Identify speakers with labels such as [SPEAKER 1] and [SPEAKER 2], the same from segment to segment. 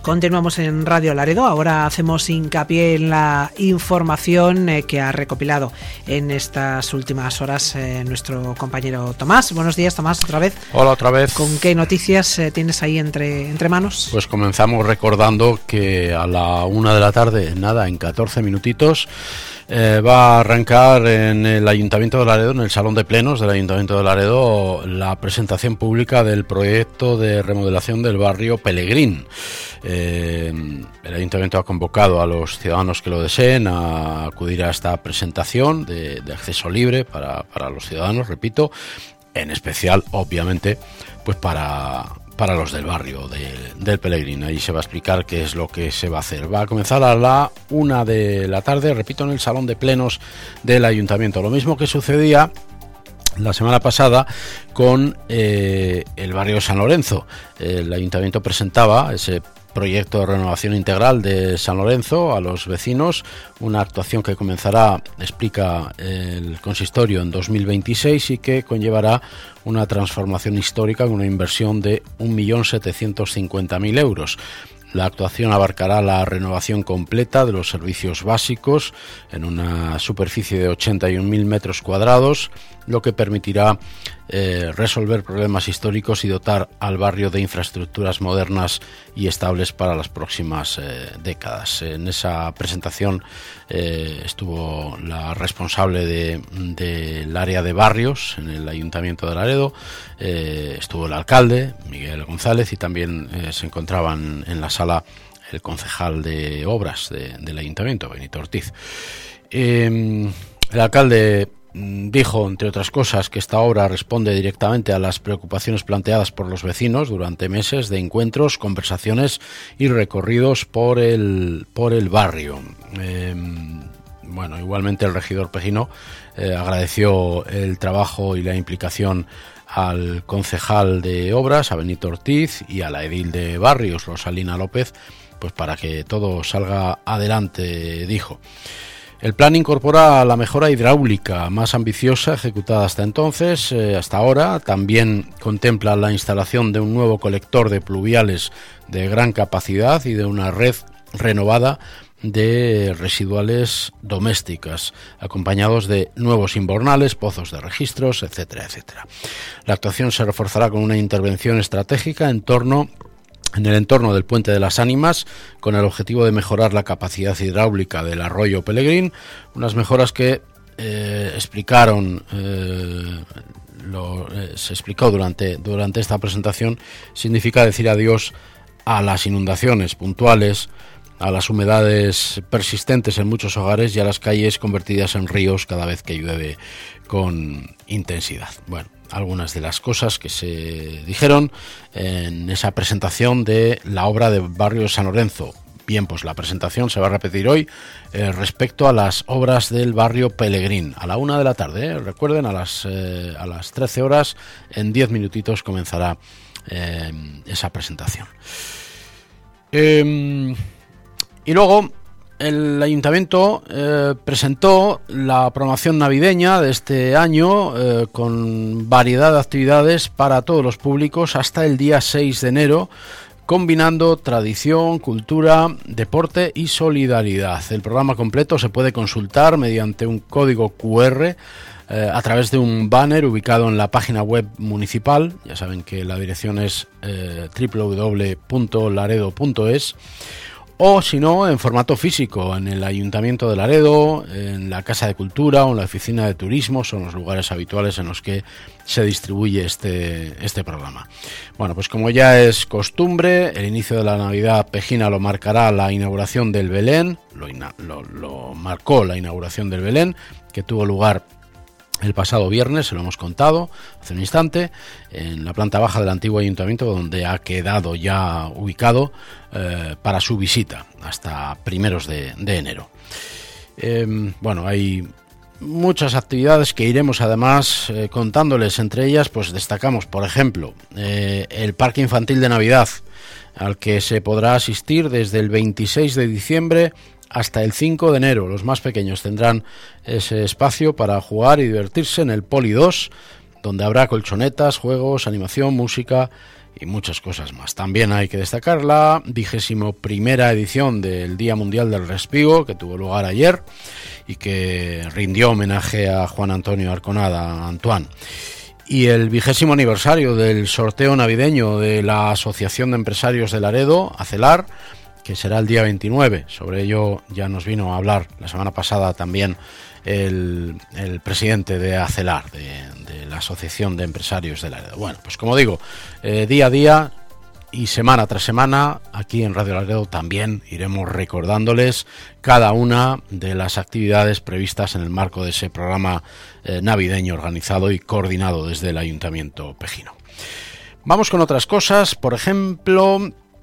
[SPEAKER 1] Continuamos en Radio Laredo. Ahora hacemos hincapié en la información que ha recopilado en estas últimas horas nuestro compañero Tomás. Buenos días, Tomás, otra vez.
[SPEAKER 2] Hola, otra vez.
[SPEAKER 1] ¿Con qué noticias tienes ahí entre manos?
[SPEAKER 2] Pues comenzamos recordando que a la 1 de la tarde, en 14 minutitos, va a arrancar en el Ayuntamiento de Laredo, en el Salón de Plenos del Ayuntamiento de Laredo, la presentación pública del proyecto de remodelación del barrio Pelegrín. El Ayuntamiento ha convocado a los ciudadanos que lo deseen a acudir a esta presentación de acceso libre para los ciudadanos, repito, en especial, obviamente, pues para los del barrio del Pelegrín. Ahí se va a explicar qué es lo que se va a hacer. Va a comenzar a la 1 de la tarde, repito, en el Salón de Plenos del Ayuntamiento. Lo mismo que sucedía la semana pasada con el barrio San Lorenzo. El Ayuntamiento presentaba ese proyecto de renovación integral de San Lorenzo a los vecinos, una actuación que comenzará, explica el consistorio, en 2026 y que conllevará una transformación histórica con una inversión de 1.750.000 euros. La actuación abarcará la renovación completa de los servicios básicos en una superficie de 81.000 metros cuadrados, lo que permitirá resolver problemas históricos y dotar al barrio de infraestructuras modernas y estables para las próximas décadas. En esa presentación estuvo la responsable del área de barrios en el Ayuntamiento de Laredo, estuvo el alcalde, Miguel González, y también se encontraban en la sala el concejal de obras del Ayuntamiento, Benito Ortiz. El alcalde dijo, entre otras cosas, que esta obra responde directamente a las preocupaciones planteadas por los vecinos durante meses de encuentros, conversaciones y recorridos por el barrio. Igualmente el regidor Pejino agradeció el trabajo y la implicación al concejal de obras, a Benito Ortiz, y a la edil de barrios, Rosalina López, pues para que todo salga adelante, dijo. El plan incorpora la mejora hidráulica más ambiciosa ejecutada hasta entonces, hasta ahora. También contempla la instalación de un nuevo colector de pluviales de gran capacidad y de una red renovada de residuales domésticas, acompañados de nuevos invernales, pozos de registros, etcétera, etcétera. La actuación se reforzará con una intervención estratégica en el entorno del Puente de las Ánimas, con el objetivo de mejorar la capacidad hidráulica del arroyo Pelegrín, unas mejoras que se explicó durante esta presentación. Significa decir adiós a las inundaciones puntuales, a las humedades persistentes en muchos hogares y a las calles convertidas en ríos cada vez que llueve con intensidad. Bueno, algunas de las cosas que se dijeron en esa presentación de la obra de barrio San Lorenzo. Bien, pues la presentación se va a repetir hoy respecto a las obras del barrio Pelegrín, a la 1 de la tarde. Recuerden, a las 13 horas, en 10 minutitos comenzará esa presentación. Y luego el Ayuntamiento presentó la programación navideña de este año con variedad de actividades para todos los públicos hasta el día 6 de enero, combinando tradición, cultura, deporte y solidaridad. El programa completo se puede consultar mediante un código QR a través de un banner ubicado en la página web municipal. Ya saben que la dirección es www.laredo.es. O si no, en formato físico, en el Ayuntamiento de Laredo, en la Casa de Cultura o en la Oficina de Turismo, son los lugares habituales en los que se distribuye este programa. Bueno, pues como ya es costumbre, el inicio de la Navidad pejina lo marcará la inauguración del Belén, lo marcó la inauguración del Belén, que tuvo lugar el pasado viernes, se lo hemos contado hace un instante, en la planta baja del antiguo ayuntamiento, donde ha quedado ya ubicado para su visita hasta primeros de enero. Hay muchas actividades que iremos además contándoles. Entre ellas, pues destacamos, por ejemplo, el Parque Infantil de Navidad, al que se podrá asistir desde el 26 de diciembre hasta el 5 de enero. Los más pequeños tendrán ese espacio para jugar y divertirse en el Poli 2, donde habrá colchonetas, juegos, animación, música y muchas cosas más. También hay que destacar la 21ª edición del Día Mundial del Respigo, que tuvo lugar ayer y que rindió homenaje a Juan Antonio Arconada, Antoine. Y el 20º aniversario del sorteo navideño de la Asociación de Empresarios de Laredo, ACELAR, que será el día 29. Sobre ello ya nos vino a hablar la semana pasada también el presidente de ACELAR, de la Asociación de Empresarios de Laredo. Bueno, pues como digo, día a día y semana tras semana, aquí en Radio Laredo también iremos recordándoles cada una de las actividades previstas en el marco de ese programa navideño organizado y coordinado desde el Ayuntamiento pejino. Vamos con otras cosas, por ejemplo,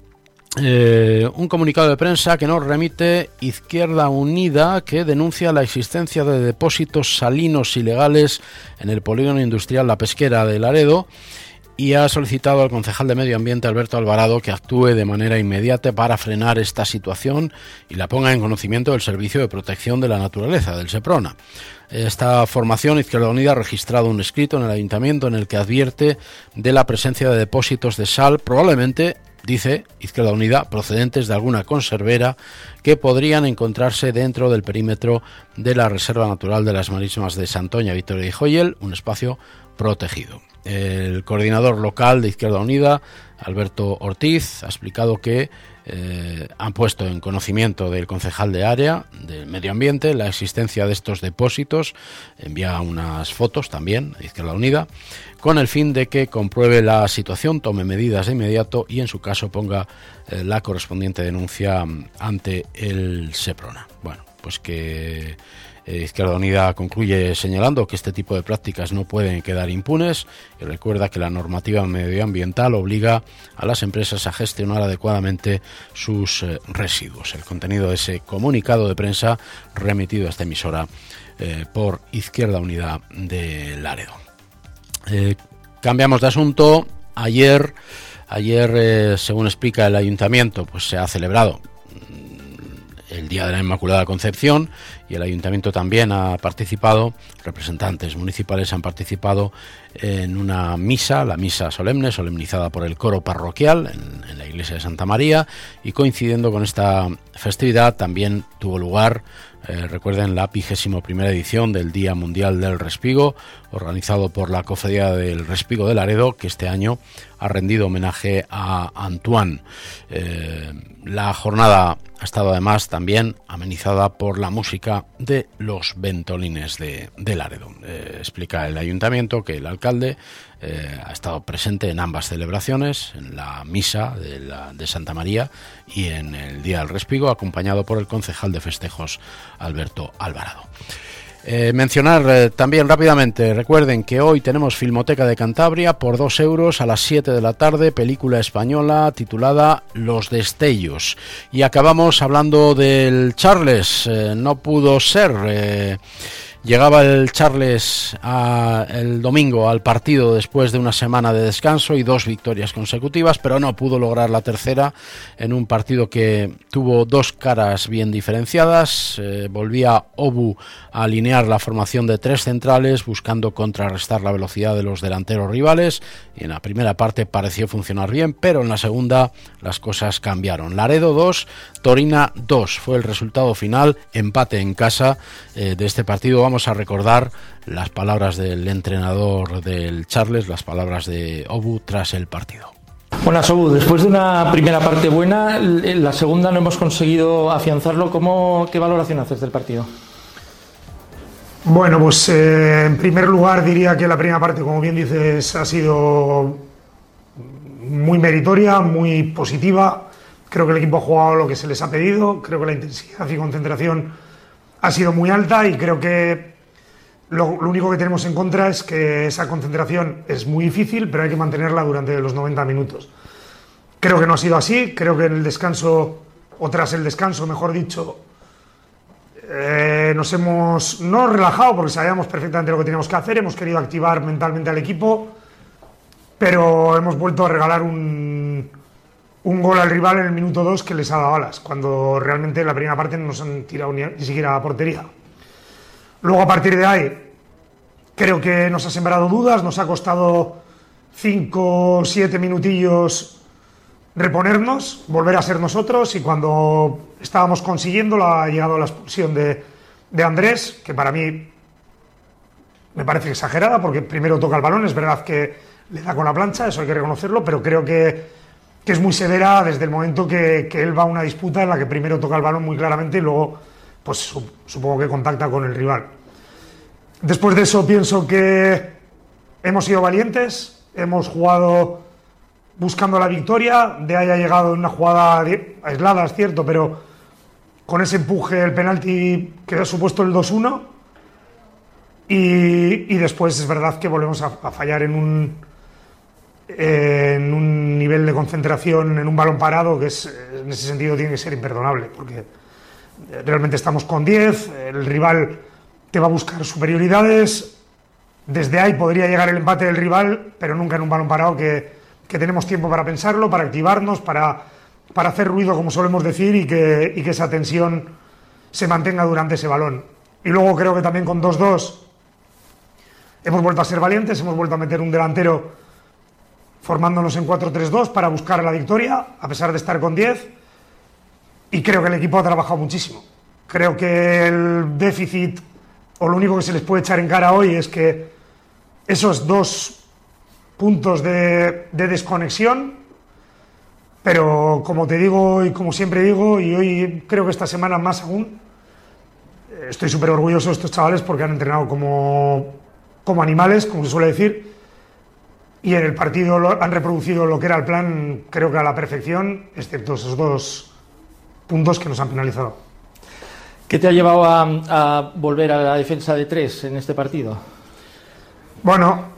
[SPEAKER 2] un comunicado de prensa que nos remite Izquierda Unida, que denuncia la existencia de depósitos salinos ilegales en el polígono industrial La Pesquera de Laredo, y ha solicitado al concejal de Medio Ambiente, Alberto Alvarado, que actúe de manera inmediata para frenar esta situación y la ponga en conocimiento del Servicio de Protección de la Naturaleza, del SEPRONA. Esta formación, Izquierda Unida, ha registrado un escrito en el Ayuntamiento en el que advierte de la presencia de depósitos de sal, probablemente, dice Izquierda Unida, procedentes de alguna conservera que podrían encontrarse dentro del perímetro de la Reserva Natural de las Marismas de Santoña, Vitoria y Joyel, un espacio protegido. El coordinador local de Izquierda Unida, Alberto Ortiz, ha explicado que han puesto en conocimiento del concejal de área del Medio Ambiente la existencia de estos depósitos, envía unas fotos también a Izquierda Unida, con el fin de que compruebe la situación, tome medidas de inmediato y en su caso ponga la correspondiente denuncia ante el SEPRONA. Bueno, pues que Izquierda Unida concluye señalando que este tipo de prácticas no pueden quedar impunes y recuerda que la normativa medioambiental obliga a las empresas a gestionar adecuadamente sus residuos. El contenido de ese comunicado de prensa remitido a esta emisora por Izquierda Unida de Laredo. Cambiamos de asunto. Ayer, según explica el Ayuntamiento, pues se ha celebrado el Día de la Inmaculada Concepción y el Ayuntamiento también ha participado, representantes municipales han participado en una misa, la misa solemne, solemnizada por el coro parroquial en la iglesia de Santa María, y coincidiendo con esta festividad también tuvo lugar, recuerden, la 21ª edición del Día Mundial del Respigo, organizado por la Cofradía del Respigo de Laredo, que este año ha rendido homenaje a Antoine. La jornada ha estado además también amenizada por la música de los Ventolines de Laredo. Explica el Ayuntamiento que el alcalde ha estado presente en ambas celebraciones, en la misa de Santa María y en el Día del Respigo, acompañado por el concejal de festejos, Alberto Alvarado. Mencionar también rápidamente, recuerden que hoy tenemos Filmoteca de Cantabria por 2 euros a las 7 de la tarde, película española titulada Los Destellos. Y acabamos hablando del Charles, no pudo ser. Llegaba el Charles el domingo al partido después de una semana de descanso y 2 victorias consecutivas, pero no pudo lograr la tercera en un partido que tuvo 2 caras bien diferenciadas. Volvía Obu a alinear la formación de 3 centrales, buscando contrarrestar la velocidad de los delanteros rivales, y en la primera parte pareció funcionar bien, pero en la segunda las cosas cambiaron. Laredo 2, Torina 2 fue el resultado final, empate en casa de este partido. Vamos a recordar las palabras del entrenador del Charles, las palabras de Obu tras el partido.
[SPEAKER 3] Buenas, Obu. Después de una primera parte buena, en la segunda no hemos conseguido afianzarlo. ¿Qué valoración haces del partido?
[SPEAKER 4] Bueno, pues en primer lugar diría que la primera parte, como bien dices, ha sido muy meritoria, muy positiva. Creo que el equipo ha jugado lo que se les ha pedido, creo que la intensidad y concentración ha sido muy alta, y creo que lo único que tenemos en contra es que esa concentración es muy difícil, pero hay que mantenerla durante los 90 minutos. Creo que no ha sido así, creo que en el descanso, o tras el descanso, mejor dicho, nos hemos no relajado porque sabíamos perfectamente lo que teníamos que hacer, hemos querido activar mentalmente al equipo, pero hemos vuelto a regalar un gol al rival en el minuto 2 que les ha dado alas, cuando realmente en la primera parte no nos han tirado ni siquiera a portería. Luego, a partir de ahí, creo que nos ha sembrado dudas, nos ha costado 5 o 7 minutillos reponernos, volver a ser nosotros, y cuando estábamos consiguiéndolo ha llegado la expulsión de Andrés, que para mí me parece exagerada, porque primero toca el balón, es verdad que le da con la plancha, eso hay que reconocerlo, pero creo que es muy severa desde el momento que él va a una disputa en la que primero toca el balón muy claramente y luego, pues supongo que contacta con el rival. Después de eso pienso que hemos sido valientes, hemos jugado buscando la victoria, de ahí ha llegado una jugada aislada, es cierto, pero con ese empuje, el penalti que ha supuesto el 2-1, y después es verdad que volvemos a fallar en un nivel de concentración, en un balón parado, que en ese sentido tiene que ser imperdonable, porque realmente estamos con 10, el rival te va a buscar superioridades, desde ahí podría llegar el empate del rival, pero nunca en un balón parado que tenemos tiempo para pensarlo, para activarnos, para hacer ruido, como solemos decir, y que esa tensión se mantenga durante ese balón. Y luego creo que también con 2-2 hemos vuelto a ser valientes, hemos vuelto a meter un delantero formándonos en 4-3-2 para buscar la victoria, a pesar de estar con 10, y creo que el equipo ha trabajado muchísimo. Creo que el déficit, o lo único que se les puede echar en cara hoy, es que esos 2 puntos de desconexión, pero como te digo y como siempre digo, y hoy creo que esta semana más aún, estoy súper orgulloso de estos chavales porque han entrenado como animales, como se suele decir, y en el partido han reproducido lo que era el plan, creo que a la perfección, excepto esos 2 puntos que nos han penalizado.
[SPEAKER 3] ¿Qué te ha llevado a volver a la defensa de 3 en este partido?
[SPEAKER 4] Bueno,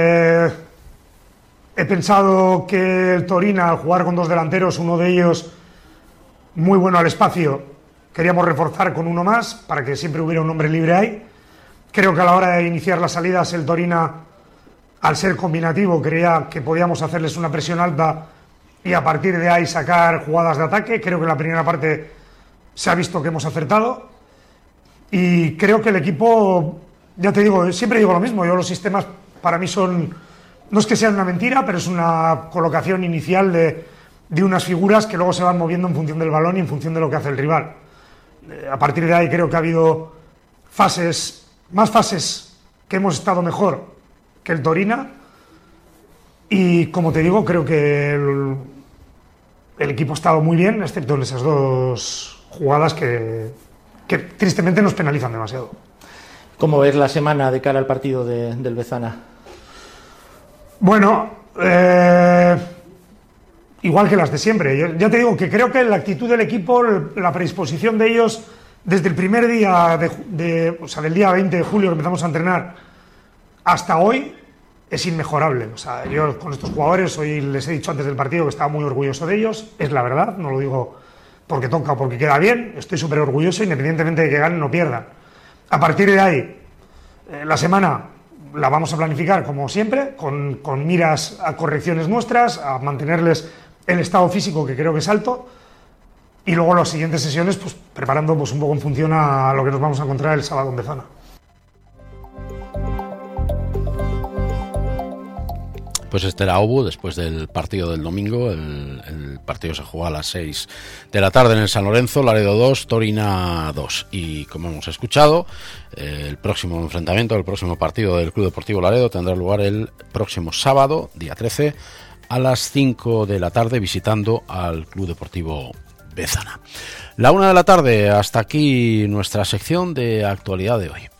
[SPEAKER 4] he pensado que el Torino, al jugar con 2 delanteros, uno de ellos muy bueno al espacio, queríamos reforzar con uno más para que siempre hubiera un hombre libre ahí. Creo que a la hora de iniciar las salidas el Torino, al ser combinativo, creía que podíamos hacerles una presión alta y a partir de ahí sacar jugadas de ataque. Creo que en la primera parte se ha visto que hemos acertado y creo que el equipo, ya te digo, siempre digo lo mismo, los sistemas para mí son... No es que sean una mentira, pero es una colocación inicial de unas figuras que luego se van moviendo en función del balón y en función de lo que hace el rival. A partir de ahí creo que ha habido más fases que hemos estado mejor que el Torino, y como te digo, creo que el equipo ha estado muy bien, excepto en esas 2 jugadas que tristemente nos penalizan demasiado.
[SPEAKER 3] ¿Cómo ves la semana de cara al partido del Bezana?
[SPEAKER 4] Bueno, igual que las de siempre. Yo ya te digo que creo que la actitud del equipo, la predisposición de ellos, desde el primer día, o sea, del día 20 de julio que empezamos a entrenar, hasta hoy, es inmejorable. O sea, yo con estos jugadores, hoy les he dicho antes del partido que estaba muy orgulloso de ellos, es la verdad, no lo digo porque toca o porque queda bien, estoy súper orgulloso, independientemente de que ganen o pierdan. A partir de ahí, la semana la vamos a planificar como siempre, con miras a correcciones nuestras, a mantenerles el estado físico, que creo que es alto, y luego las siguientes sesiones pues preparando pues un poco en función a lo que nos vamos a encontrar el sábado en Bezana.
[SPEAKER 2] Pues este era Obu después del partido del domingo. El partido se jugó a las 6 de la tarde en el San Lorenzo, Laredo 2, Torino 2. Y como hemos escuchado, el próximo enfrentamiento, el próximo partido del Club Deportivo Laredo tendrá lugar el próximo sábado, día 13, a las 5 de la tarde, visitando al Club Deportivo Bezana. La 1 de la tarde, hasta aquí nuestra sección de actualidad de hoy.